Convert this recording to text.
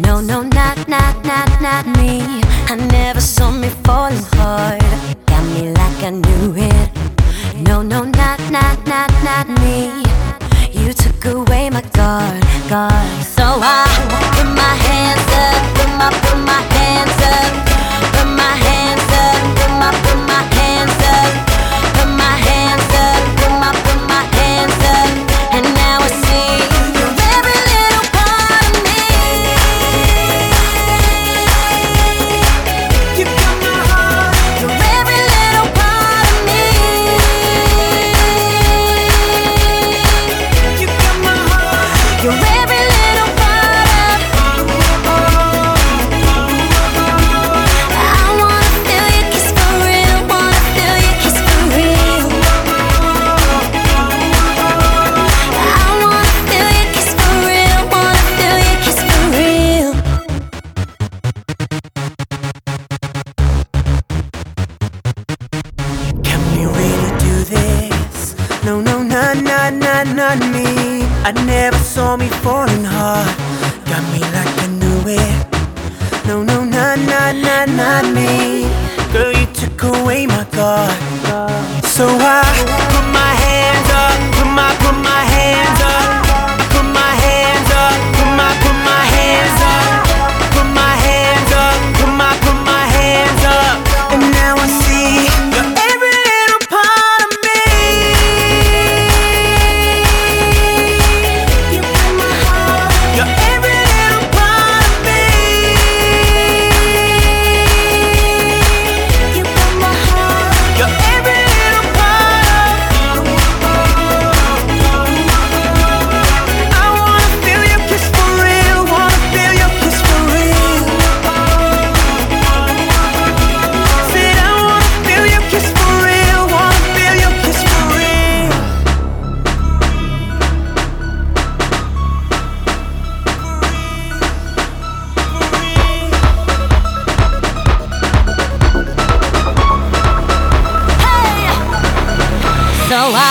No, no, not me. I never saw me falling hard. Got me like I knew it. No, no, not me. You took away my guard. So I put my hands up, put my hands up, put my hands up, put my hands up, put my hands up, put my hands up, and now I see you're every little part of me. You got my heart, you're every little part of me. You got my heart, you're every little part of me. I wanna feel your kiss for real, wanna feel your kiss for real. I wanna feel your kiss for real, wanna feel your kiss for real. Can we really do this? No, no, not me. I never saw me falling hard. Got me like I knew it. No, no, not me. Girl, you took away my guard. So I put my hands up, put my hands up, put my hands up, put my hands up, put my hands up, put my hands up, and now I see you're every little part of me. You got my heart, You're every little part of me. you got my heart. You're every little part of me. I wanna feel your kiss for real, wanna feel your kiss for real. Said I wanna feel your kiss for real, wanna feel your kiss for real. So